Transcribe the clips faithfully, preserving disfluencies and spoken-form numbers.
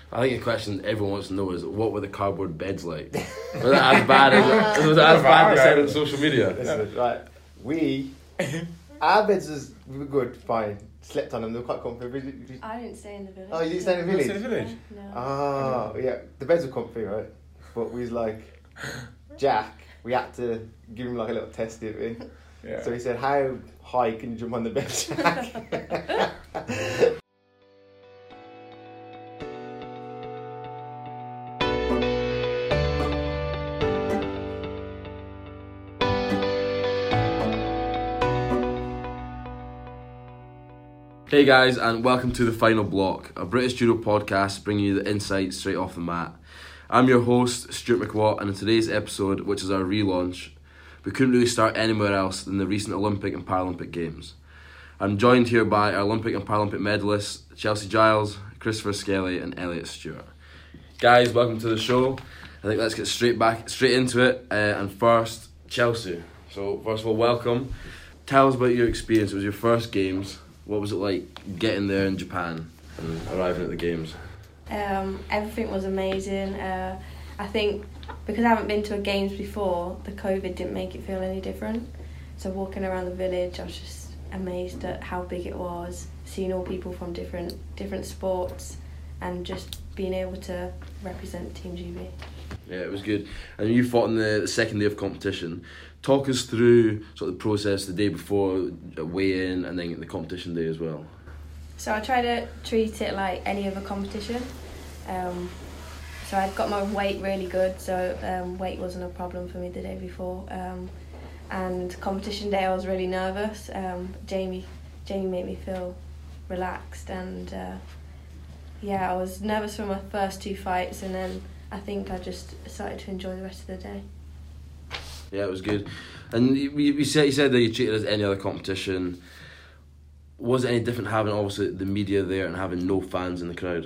I think the question everyone wants to know is, what were the cardboard beds like? Was that as bad as, was that as bad as they said on social media? Listen, right, we, our beds was, we were good, fine. Slept on them, they were quite comfy. I didn't stay in the village. Oh, you didn't stay in the village? You didn't stay in the village? No. Ah, yeah, the beds were comfy, right? But we was like, Jack, we had to give him like a little test, didn't we? Yeah. So he said, how high can you jump on the bed, Jack? Hey guys, and welcome to The Final Block, a British judo podcast bringing you the insights straight off the mat. I'm your host, Stuart McWatt, and in today's episode, which is our relaunch, we couldn't really start anywhere else than the recent Olympic and Paralympic Games. I'm joined here by our Olympic and Paralympic medalists, Chelsea Giles, Christopher Skelly and Elliot Stewart. Guys, welcome to the show. I think let's get straight back, straight into it. Uh, and first, Chelsea. So first of all, welcome. Tell us about your experience. It was your first Games. What was it like getting there in Japan and arriving at the Games? Um, everything was amazing. Uh, I think because I haven't been to a Games before, the COVID didn't make it feel any different. So walking around the village, I was just amazed at how big it was, seeing all people from different different sports and just being able to represent Team G B. Yeah, it was good. And you fought in the, the second day of competition. Talk us through sort of the process the day before, weigh-in, and then the competition day as well. So I try to treat it like any other competition. Um, so I'd got my weight really good, so um, weight wasn't a problem for me the day before. Um, and competition day I was really nervous. Um, Jamie, Jamie made me feel relaxed, and uh, yeah, I was nervous for my first two fights, and then I think I just started to enjoy the rest of the day. Yeah, it was good. And you, you, said, you said that you treated it as any other competition. Was it any different having obviously the media there and having no fans in the crowd?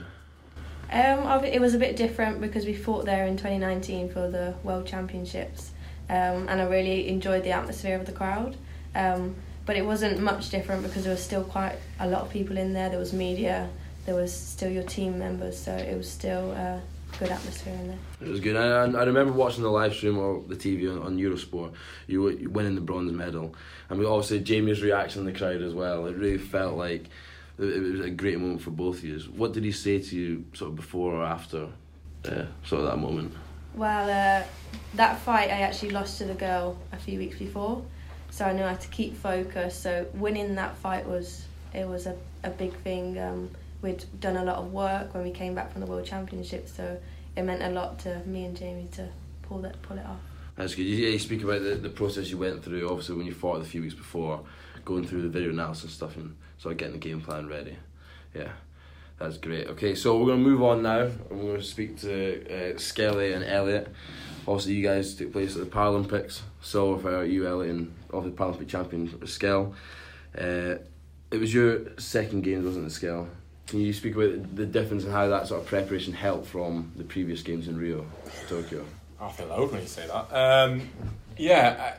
Um, it was a bit different because we fought there in twenty nineteen for the World Championships, um, and I really enjoyed the atmosphere of the crowd. Um, but it wasn't much different because there was still quite a lot of people in there. There was media, there was still your team members, so it was still a good atmosphere in there. It was good. I, I remember watching the live stream or the T V on, on Eurosport. You were you winning the bronze medal, and we obviously Jamie's reaction in the crowd as well. It really felt like it was a great moment for both of you. What did he say to you sort of before or after uh, sort of that moment? Well, uh, that fight I actually lost to the girl a few weeks before, so I knew I had to keep focused. So winning that fight was it was a, a big thing. Um, we'd done a lot of work when we came back from the World Championships, so it meant a lot to me and Jamie to pull that pull it off. That's good. You, you speak about the, the process you went through, obviously when you fought a few weeks before, going through the video analysis stuff and sort of getting the game plan ready. Yeah, that's great. Okay, so we're going to move on now, and we're going to speak to uh, Skelly and Elliot. Obviously you guys took place at the Paralympics, so for you, Elliot, and obviously Paralympic champion Skell. Uh, it was your second Games, wasn't it, Skell? Can you speak about the difference and how that sort of preparation helped from the previous Games in Rio, Tokyo? I feel old when you say that. Um, yeah,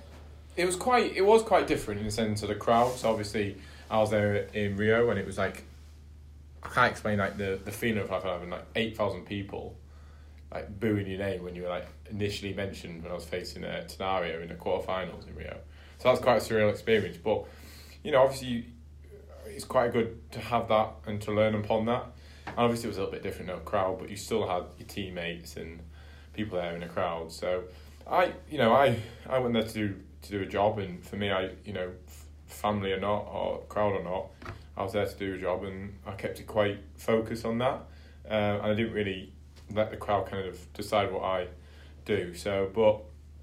it was quite. It was quite different in the sense of the crowd. So obviously, I was there in Rio, and it was like I can't explain like the, the feeling of having like eight thousand people like booing your name when you were like initially mentioned when I was facing uh, Tenario in the quarterfinals in Rio. So that's quite a surreal experience. But you know, obviously. You, it's quite good to have that and to learn upon that. And obviously it was a little bit different, no crowd, but you still had your teammates and people there in the crowd. So I, you know, I, I went there to do to do a job, and for me, I, you know, family or not, or crowd or not, I was there to do a job, and I kept it quite focused on that. Uh, and I didn't really let the crowd kind of decide what I do. So, but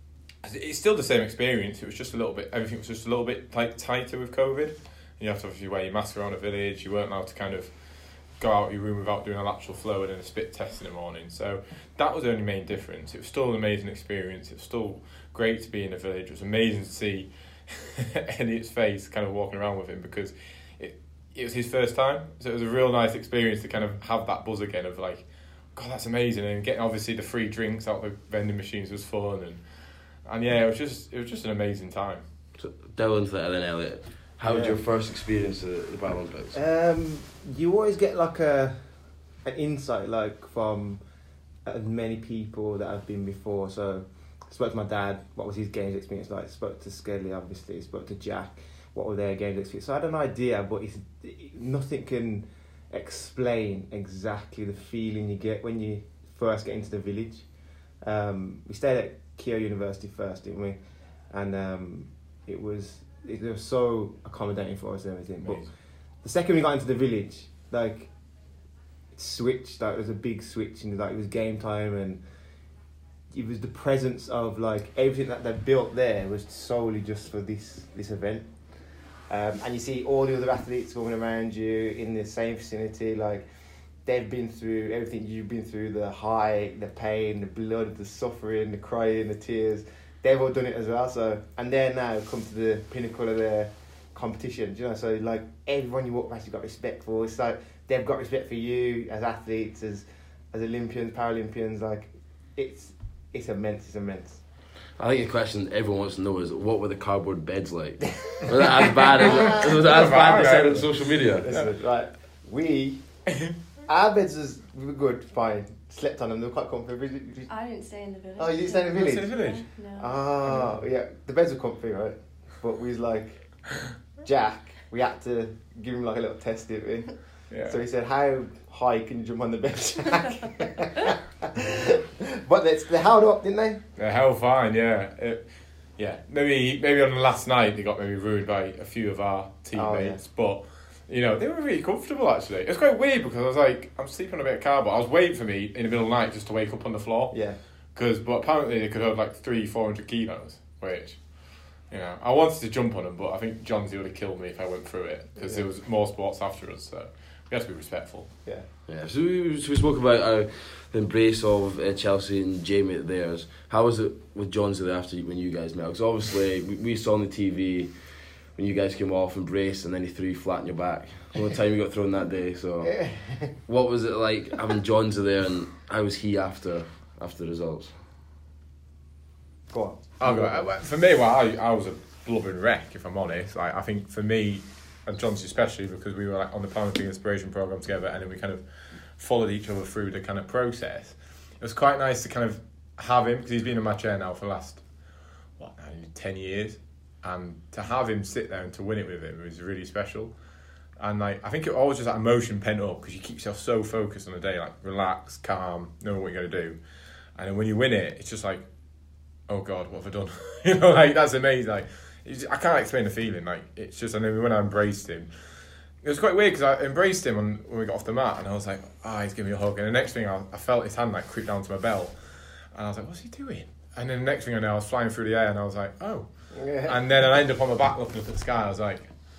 it's still the same experience. It was just a little bit. Everything was just a little bit like tighter with COVID. You have to obviously wear your mask around a village. You weren't allowed to kind of go out of your room without doing a lateral flow and then a spit test in the morning. So that was the only main difference. It was still an amazing experience. It was still great to be in a village. It was amazing to see Elliot's face kind of walking around with him because it it was his first time. So it was a real nice experience to kind of have that buzz again of like, God, that's amazing. And getting obviously the free drinks out the vending machines was fun. And and yeah, it was just it was just an amazing time. So delve into that then, Elliot. How was yeah. your first experience at the Paralympics? Um, you always get like a an insight like from as many people that have been before. So I spoke to my dad, what was his games experience like? Spoke to Skedley, obviously. Spoke to Jack, what were their games experience? So I had an idea, but it's it, nothing can explain exactly the feeling you get when you first get into the village. Um, we stayed at Keio University first, didn't we? And um, it was it was so accommodating for us and everything. But the second we got into the village, like, it switched. Like, it was a big switch, and like it was game time, and it was the presence of like everything that they built there was solely just for this this event. Um, and you see all the other athletes walking around you in the same vicinity, like they've been through everything you've been through, the high, the pain, the blood, the suffering, the crying, the tears. They've all done it as well. So, and they're now come to the pinnacle of their competition, you know. So like everyone you walk past, you've got respect for. It's like they've got respect for you as athletes, as as Olympians, Paralympians. Like it's it's immense. It's immense. I think the question everyone wants to know is, what were the cardboard beds like? Was that as bad as was that as bad as said on social media? Listen, right, we our beds was we were good, fine. Slept on them, they were quite comfy. I didn't stay in the village. Oh, you didn't stay in the village? in the village? No. Ah, yeah. The beds were comfy, right? But we was like, Jack, we had to give him like a little test, didn't we? Yeah. So he said, how high can you jump on the bed, Jack? But they, they held up, didn't they? They're hell fine, yeah. It, yeah, maybe maybe on the last night they got maybe ruined by a few of our teammates, oh, yeah. But you know, they were really comfortable actually. It was quite weird because I was like, I'm sleeping on a bit of cardboard. I was waiting for me in the middle of the night just to wake up on the floor. Yeah. Because, but apparently they could hold like three, four hundred kilos, which, you know, I wanted to jump on them, but I think Johnsy would have killed me if I went through it because yeah. there was more sports after us, so we had to be respectful. Yeah. Yeah. So we, so we spoke about uh, the embrace of uh, Chelsea and Jamie at theirs. How was it with Johnsy there after when you guys met? Because obviously we, we saw on the T V when you guys came off, embraced, and then he threw you flat on your back. The only time you got thrown that day. So, what was it like having Johnsy there, and how was he after after the results? Go on. I'll go. For me, well, I, I was a blubbering wreck, if I'm honest. Like, I think for me, and Johnsy especially, because we were like on the Paralympic Inspiration Programme together, and then we kind of followed each other through the kind of process. It was quite nice to kind of have him, because he's been in my chair now for the last, what, now, ten years. And to have him sit there and to win it with him was really special. And like, I think it always just that emotion pent up because you keep yourself so focused on the day, like relaxed, calm, knowing what you're going to do. And then when you win it, it's just like, oh God, what have I done? You know, like that's amazing. Like, it's, I can't explain the feeling. Like, it's just, I know when I embraced him, it was quite weird because I embraced him when, when we got off the mat, and I was like, ah, oh, he's giving me a hug. And the next thing I, I felt his hand like creep down to my belt, and I was like, what's he doing? And then the next thing I know, I was flying through the air, and I was like, oh. Yeah. And then I ended up on my back looking up at the sky. I was like,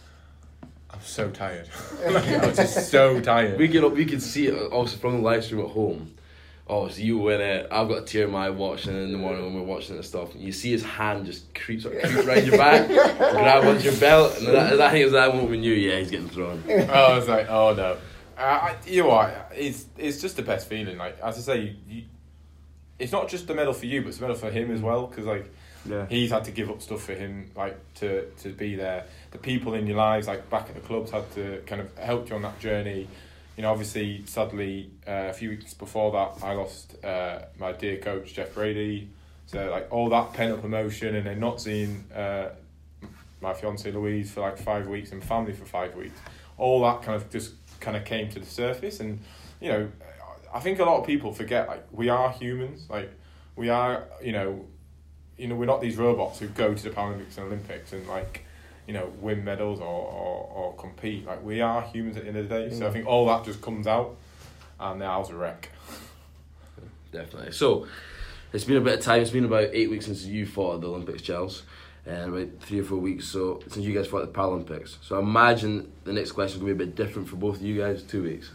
I'm so tired. Like, I was just so tired. We get up, we can see it also from the live stream at home. Oh, so you win it. I've got a tear in my eye watching it in the morning when we're watching it and stuff. And you see his hand just creep, sort of creep around your back, grab onto your belt, and that, I think it was that moment we knew, yeah, he's getting thrown. Oh, I was like, oh no. Uh, I, you know what? It's it's just the best feeling. Like, as I say, you, you, it's not just the medal for you, but it's a medal for him as well. Because like, yeah. he's had to give up stuff for him, like to to be there. The people in your lives, like back at the clubs, had to kind of help you on that journey. You know, obviously, sadly, uh, a few weeks before that, I lost uh, my dear coach, Jeff Brady. So, like, all that pent-up emotion, and then not seeing uh, my fiancée, Louise, for, like, five weeks and family for five weeks. All that kind of just kind of came to the surface. And, you know, I think a lot of people forget, like, we are humans. Like, we are, you know, you know, we're not these robots who go to the Paralympics and Olympics and, like, you know, win medals or, or, or compete. Like, we are humans at the end of the day. Mm. So I think all that just comes out, and now I was a wreck. Definitely. So, it's been a bit of time. It's been about eight weeks since you fought at the Olympics, Chels, and about three or four weeks so since you guys fought at the Paralympics. So I imagine the next question is going to be a bit different for both of you guys. Two weeks.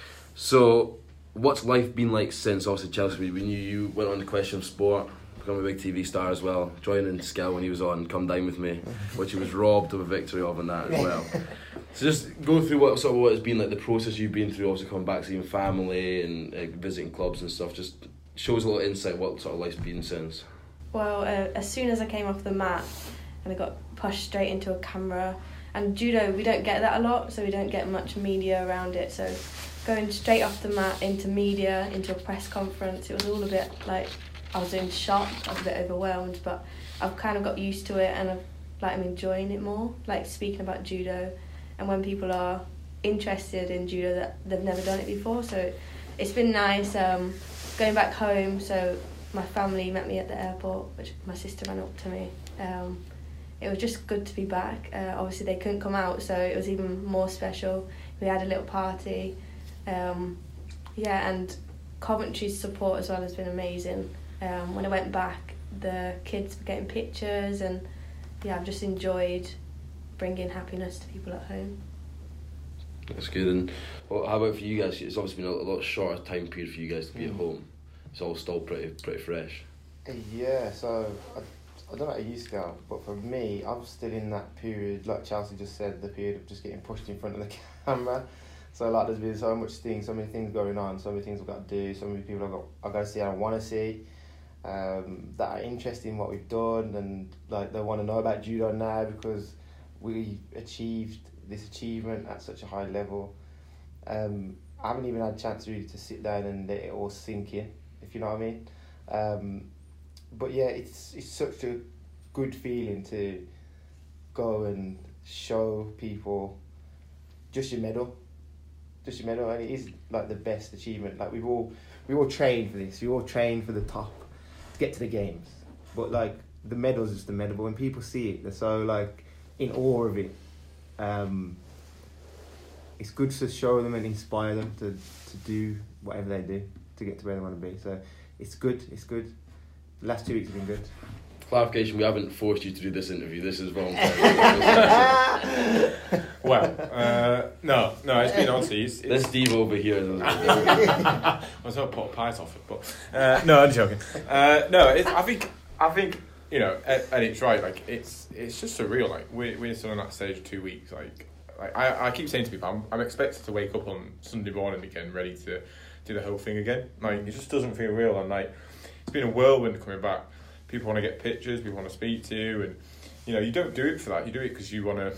So, what's life been like since, obviously, Chelsea, when you, you went on the Question of Sport, become a big T V star as well, joining Skill when he was on Come Dine With Me, which he was robbed of a victory of in that as well. So just go through what sort of what it's been like, the process you've been through, obviously coming back seeing family and uh, visiting clubs and stuff, just shows a little insight what sort of life's been since. Well, uh, as soon as I came off the mat and I got pushed straight into a camera, and judo, we don't get that a lot, so we don't get much media around it, so going straight off the mat into media, into a press conference, it was all a bit like, I was in shock, I was a bit overwhelmed, but I've kind of got used to it and I've, like, I'm enjoying it more, like speaking about judo, and when people are interested in judo that they've never done it before, so it's been nice um, going back home. So my family met me at the airport, which my sister ran up to me. Um, it was just good to be back. Uh, obviously they couldn't come out, so it was even more special. We had a little party. Um, yeah, and Coventry's support as well has been amazing. Um, when I went back, the kids were getting pictures, and yeah, I've just enjoyed bringing happiness to people at home. That's good. And well, how about for you guys? It's obviously been a, a lot shorter time period for you guys to be mm. at home. It's all still pretty pretty fresh. Yeah, so I, I don't know how you Scout, but for me, I'm still in that period, like Chelsea just said, the period of just getting pushed in front of the camera. So like there's been so much things, so many things going on, so many things I've got to do, so many people I've got, I've got to see I want to see, um, that are interested in what we've done, and like they want to know about judo now because we achieved this achievement at such a high level. Um, I haven't even had a chance really to sit down and let it all sink in, if you know what I mean. Um, but yeah, it's it's such a good feeling to go and show people just your medal, just your medal, and it is like the best achievement. Like we've all we all trained for this, we all trained for the top to get to the games. But like the medal's just the medal. But when people see it, they're so like in awe of it. Um, it's good to show them and inspire them to, to do whatever they do to get to where they want to be. So it's good, it's good. The last two weeks have been good. Clarification, we haven't forced you to do this interview. This is voluntary. Well, uh, no, no, it's been honestly. It's, it's... This diva over here. I was going to put a pies off it, but uh, no, I'm joking. Uh, no, it's, I think, I think you know, and, and it's right. Like it's, it's just surreal. Like we're we're still on that stage of two weeks. Like, like I, I keep saying to people, I'm, I'm expected to wake up on Sunday morning again, ready to do the whole thing again. Like it just doesn't feel real. And like it's been a whirlwind coming back. People want to get pictures. People want to speak to you, and you know, you don't do it for that. You do it because you want to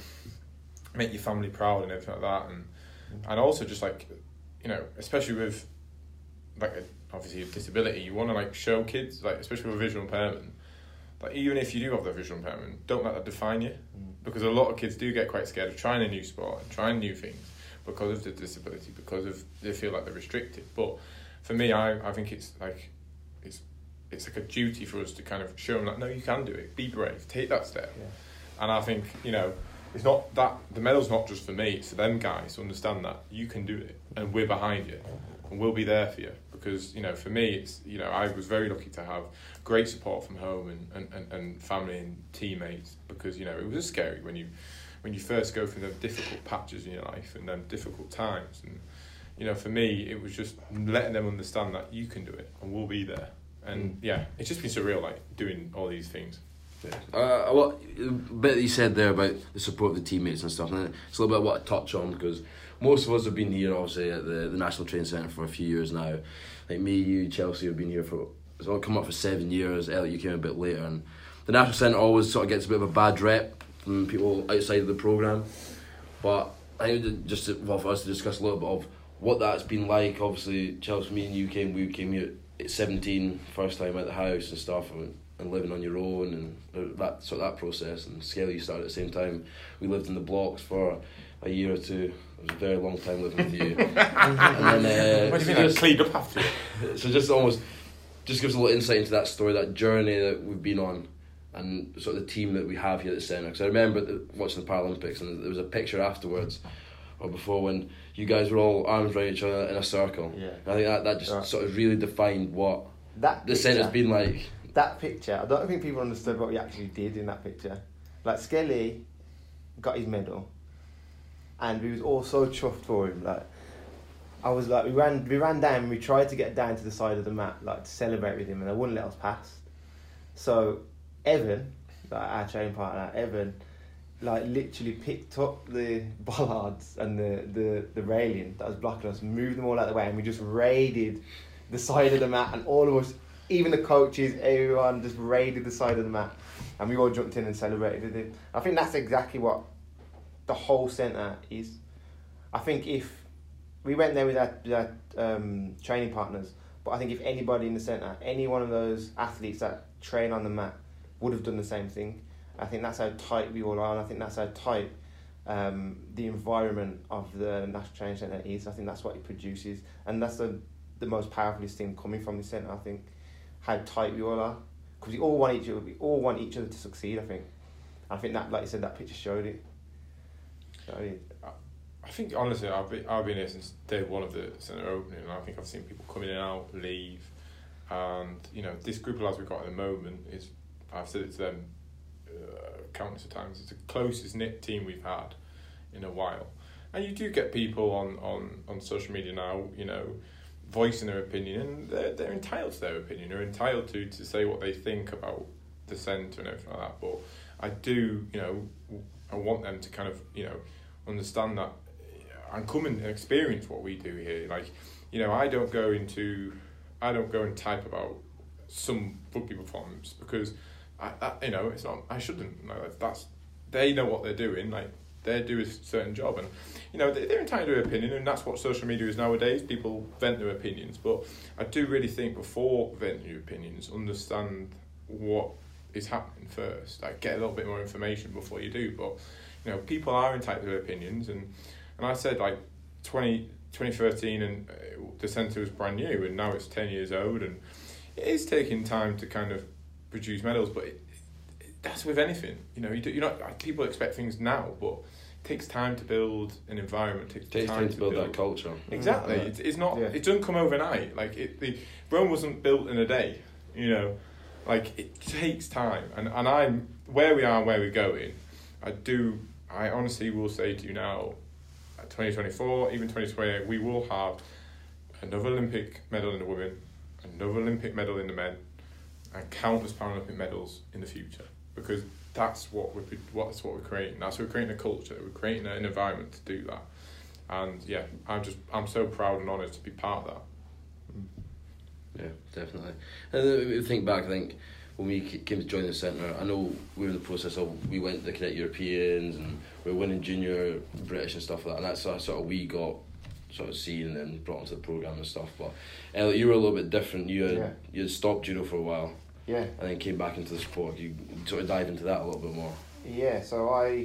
make your family proud and everything like that, and and also just like, you know, especially with like a, obviously a disability, you want to like show kids, like especially with visual impairment. Like even if you do have the visual impairment, don't let that define you, mm. because a lot of kids do get quite scared of trying a new sport and trying new things because of the disability, because of they feel like they're restricted. But for me, I, I think it's like it's it's like a duty for us to kind of show them that no, you can do it. Be brave, take that step. Yeah. And I think you know it's not that the medal's not just for me; it's for them guys to understand that you can do it, and we're behind you, and we'll be there for you. Because, you know, for me, it's, you know, I was very lucky to have great support from home and, and, and, and family and teammates, because, you know, it was scary when you when you first go through the difficult patches in your life and then difficult times. And, you know, for me, it was just letting them understand that you can do it and we'll be there. And, mm. yeah, it's just been surreal, like, doing all these things. Uh, what a bit that you said there about the support of the teammates and stuff, and it's a little bit what I touch on, because most of us have been here obviously at the, the National Training Centre for a few years now. Like me, you, Chelsea have been here for, it's all come up for seven years. Elliot, you came a bit later, and the National Centre always sort of gets a bit of a bad rep from people outside of the programme. But I think just to, well, for us to discuss a little bit of what that's been like. Obviously, Chelsea, me and you came, we came here at seventeen, first time at the house and stuff, and, and living on your own, and that sort of that process. And Skelly started at the same time. We lived in the blocks for a year or two. It was a very long time living with you. and then, uh, what do you so mean? just, I cleaned up after you? So just almost, just gives a little insight into that story, that journey that we've been on, and sort of the team that we have here at the centre. Because I remember the, watching the Paralympics, and there was a picture afterwards, or before, when you guys were all arms around each other in a circle. Yeah. And I think that, that just right. sort of really defined what that the centre's been like. That picture, I don't think people understood what we actually did in that picture. Like, Skelly got his medal, and we was all so chuffed for him. Like, I was like, we ran, we ran down, and we tried to get down to the side of the mat, like to celebrate with him, and they wouldn't let us pass. So Evan, like our training partner, Evan, like literally picked up the bollards and the, the, the railing that was blocking us, moved them all out of the way, and we just raided the side of the mat, and all of us, even the coaches, everyone just raided the side of the mat, and we all jumped in and celebrated with it. I think that's exactly what the whole centre is. I think if we went there with our, with our um, training partners. But I think if anybody in the centre, any one of those athletes that train on the mat would have done the same thing. I think that's how tight we all are, and I think that's how tight um, the environment of the National Training Centre is. I think that's what it produces, and that's the the most powerful thing coming from the centre. I think how tight we all are, because we all want each other. We all want each other to succeed. I think. I think that, like you said, that picture showed it. So, yeah. I think honestly, I've been I've been here since day one of the centre opening, and I think I've seen people come in and out, leave, and you know this group of lads we've got at the moment is, I've said it to them uh, countless of times, it's the closest knit team we've had in a while, and you do get people on, on, on social media now, you know, voicing their opinion, and they're they're entitled to their opinion, they're entitled to to say what they think about the centre and everything like that. But I do, you know, I want them to kind of, you know, understand that and come and experience what we do here. Like, you know, I don't go into, I don't go and type about some rugby performance because, I, I you know, it's not, I shouldn't. Like, that's, they know what they're doing. Like, they do a certain job, and you know, they, they're entitled to their opinion, and that's what social media is nowadays. People vent their opinions, but I do really think before venting your opinions, understand what is happening first. Like, get a little bit more information before you do. But you know, people are entitled to their opinions, and. And I said, like, twenty, twenty thirteen and uh, the centre was brand new, and now it's ten years old, and it is taking time to kind of produce medals, but it, it, that's with anything. You know, you do, you're not, people expect things now, but it takes time to build an environment, it takes, It takes time, time to to build, build that culture. Exactly. Yeah. It's, it's not, Yeah. it doesn't come overnight. Like, it, the Rome wasn't built in a day, you know. Like, it takes time. And, and I'm, where we are and where we're going, I do, I honestly will say to you now, twenty twenty-four, even twenty twenty-eight, we will have another Olympic medal in the women, another Olympic medal in the men, and countless Paralympic medals in the future. Because that's what we're what's what we're creating. That's what we're creating a culture. We're creating an environment to do that. And yeah, I'm just I'm so proud and honoured to be part of that. Yeah, definitely. And then we think back, I think when we came to join the centre, I know we were in the process of, we went to Connect Europeans and we were winning junior British and stuff like that, and that's sort of we got sort of seen and then brought onto the programme and stuff. But Elliot, you were a little bit different. You had, Yeah. you had stopped judo for a while, Yeah. and then came back into the sport. You sort of dive into that a little bit more. Yeah, so I,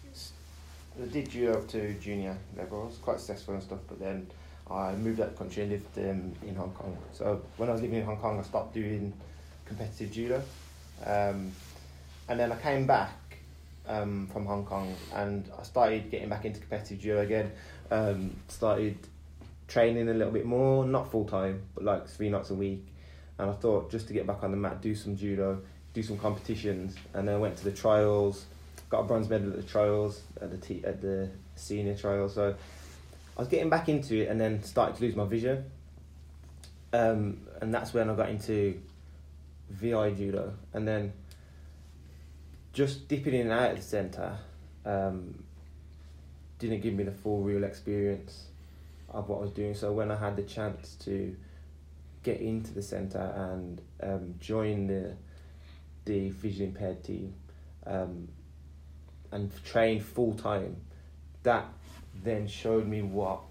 I did judo up to junior level. I was quite successful and stuff, but then I moved out of the country and lived um, in Hong Kong. So when I was living in Hong Kong, I stopped doing competitive judo. Um, and then I came back um, from Hong Kong and I started getting back into competitive judo again. Um, started training a little bit more, not full time, but like three nights a week. And I thought, just to get back on the mat, do some judo, do some competitions. And then I went to the trials, got a bronze medal at the trials, at the t- at the senior trials. So I was getting back into it and then started to lose my vision. Um, and that's when I got into V I judo. And then just dipping in and out of the centre um, didn't give me the full real experience of what I was doing. So when I had the chance to get into the centre and um, join the the visually impaired team um, and train full time, that then showed me what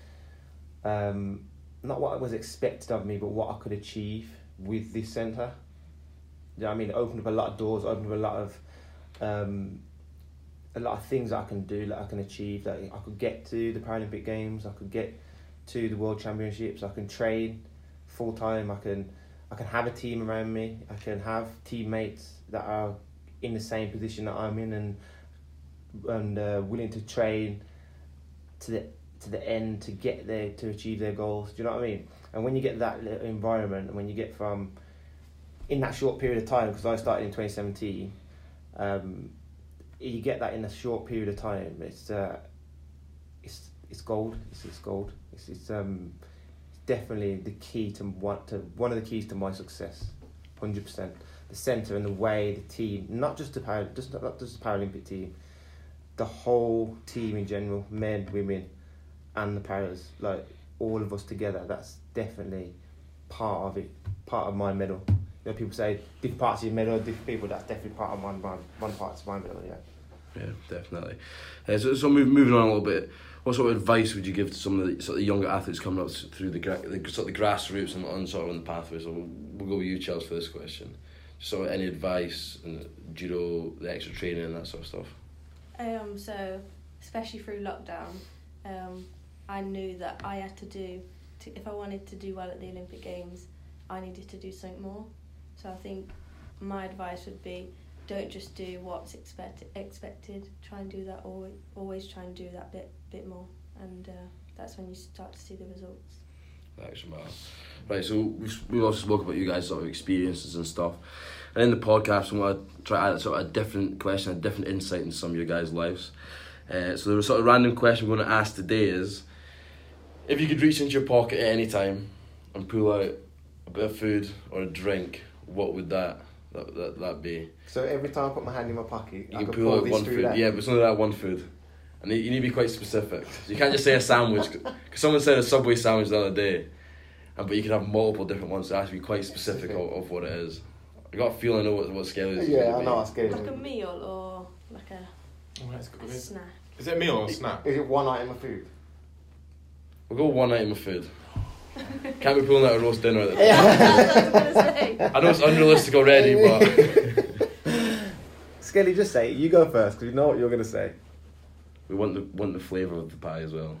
um, not what was expected of me, but what I could achieve with this centre. You know what I mean? It opened up a lot of doors, opened up a lot of um, a lot of things that I can do, that I can achieve, that I could get to the Paralympic Games, I could get to the World Championships, I can train full time, I can I can have a team around me, I can have teammates that are in the same position that I'm in and and uh, willing to train to the to the end to get there, to achieve their goals. Do you know what I mean? And when you get that environment, and when you get from in that short period of time, because I started in twenty seventeen, um, you get that in a short period of time. It's uh, it's it's gold. It's, it's gold. It's it's um, definitely the key to what to one of the keys to my success. Hundred percent. The centre and the way the team, not just the para, just not just the Paralympic team, the whole team in general, men, women, and the paras, like all of us together. That's definitely part of it. Part of my medal. You know, people say different parts of your medal, different people. That's definitely part of one, one, one part of my medal. Yeah. Yeah, definitely. Uh, so, so move, moving on a little bit, what sort of advice would you give to some of the sort of younger athletes coming up through the, gra- the sort of the grassroots and on sort of on the pathway? So we'll, we'll go with you, Chelsea, for this question. So any advice and judo, the extra training and that sort of stuff? Um, so, especially through lockdown, um, I knew that I had to do, to, if I wanted to do well at the Olympic Games, I needed to do something more. So I think my advice would be, don't just do what's expect, expected, try and do that, always, always try and do that bit bit more, and uh, that's when you start to see the results. Action man. Right, so we've, we've also spoke about you guys' sort of experiences and stuff. And in the podcast, we want to try to add sort of a different question, a different insight into some of your guys' lives. Uh, so the sort of random question we're going to ask today is, if you could reach into your pocket at any time and pull out a bit of food or a drink, what would that that that, that be? So every time I put my hand in my pocket, You I can can pull pull out this one through food. that. Yeah, but it's only that one food. And you need to be quite specific. So you can't just say a sandwich. Because someone said a Subway sandwich the other day, and but you can have multiple different ones. So it has to be quite specific of, of what it is. I got a feeling I know what, what scale is. Yeah, I know what scale Like a is. meal or like a, Oh, that's good. a Is, snack. is it a meal or a snack? Is it one item of food? We'll go one item of food. Can't be pulling out a roast dinner. At the That's what I was going to say. I know it's unrealistic already, but Skelly, just say it. You go first, because you know what you're going to say. we want the want the flavour of the pie as well.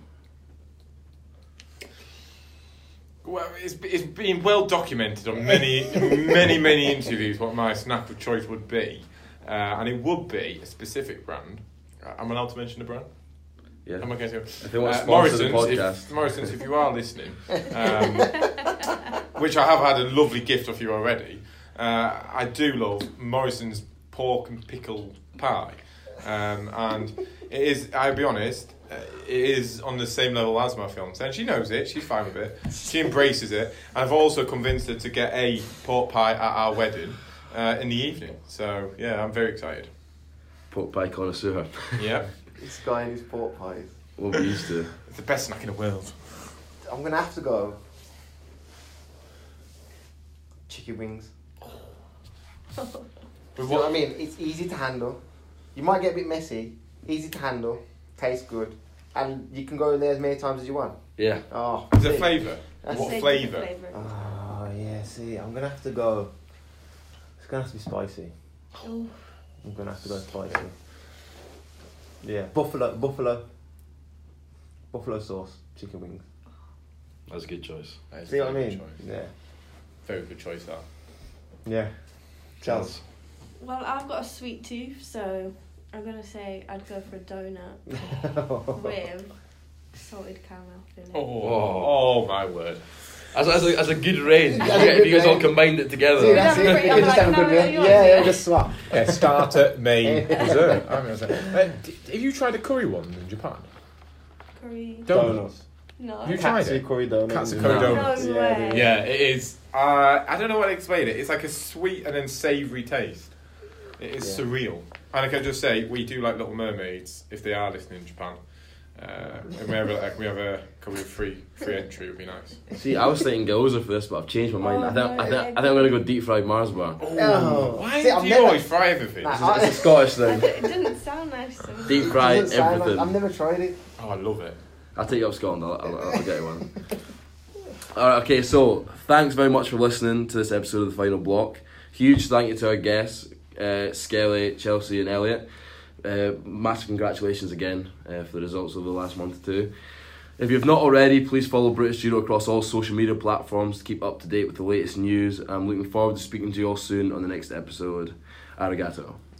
Well, it's, it's been well documented on many, many, many interviews what my snack of choice would be. Uh, and it would be a specific brand. Uh, am I allowed to mention the brand? Yeah. Am I going to? If they want to Uh, sponsor the Morrison's, podcast. if, Morrison's, if you are listening, um, which I have had a lovely gift of you already, uh, I do love Morrison's pork and pickle pie. Um, and it is, I'll be honest, uh, it is on the same level as my fiance, and she knows it, she's fine with it, she embraces it, and I've also convinced her to get a pork pie at our wedding uh, in the evening, so yeah, I'm very excited. Pork pie connoisseur. Yeah, This guy and his pork pies. What we used to. it's the best snack in the world. I'm going to have to go. Chicken wings. With You know what I mean? It's easy to handle. You might get a bit messy. Easy to handle. Tastes good. And you can go in there as many times as you want. Yeah. Oh, Is there see. flavour? That's What Say flavour? different flavour. Oh, yeah, see, I'm going to have to go. It's going to have to be spicy. Ooh. I'm going to have to go spicy. Yeah. Buffalo, buffalo. Buffalo sauce. Chicken wings. That's a good choice. That is a See what I very mean? good choice. Yeah. Very good choice, that. Yeah. Charles. Well, I've got a sweet tooth, so I'm going to say I'd go for a donut with salted caramel filling. Oh, Oh. oh my word. That's, that's, a, that's a good range. That's a if good you guys all range. combined it together. See, that's Yeah, it. pretty- You I'm just like, have a no, good no, meal. yours, Yeah, yeah, yeah. just swap. Yeah, starter, main, dessert. I'm gonna say. Uh, d- have you tried the curry one in Japan? Curry. Donuts. No. You tried Katsu it? curry donuts. Katsu No. curry No donuts. way. Yeah, it is. Uh, I don't know how to explain it. It's like a sweet and then savoury taste. It is Yeah. surreal. And I can just say, we do like Little Mermaids, if they are listening in Japan. Uh, and we have a, like, we have a couple of free free entry, would be nice. See, I was thinking gyoza for this, but I've changed my mind. Oh, I think no, I think, I egg. think I'm gonna go deep fried Mars bar. Oh. Why See, do I've you never- always fry everything? Nah, It's a, it's a Scottish I thing. d- It didn't sound nice to me. Deep fried Doesn't sound like- everything. I've never tried it. Oh, I love it. I'll take you up Scotland. I'll, I'll, I'll get you one. Alright, okay, so thanks very much for listening to this episode of The Final Block. Huge thank you to our guests, uh, Skelly, Chelsea and Elliot. Uh, massive congratulations again uh, for the results over the last month or two. If you've not already, please follow British Judo across all social media platforms to keep up to date with the latest news. I'm looking forward to speaking to you all soon on the next episode. Arigato.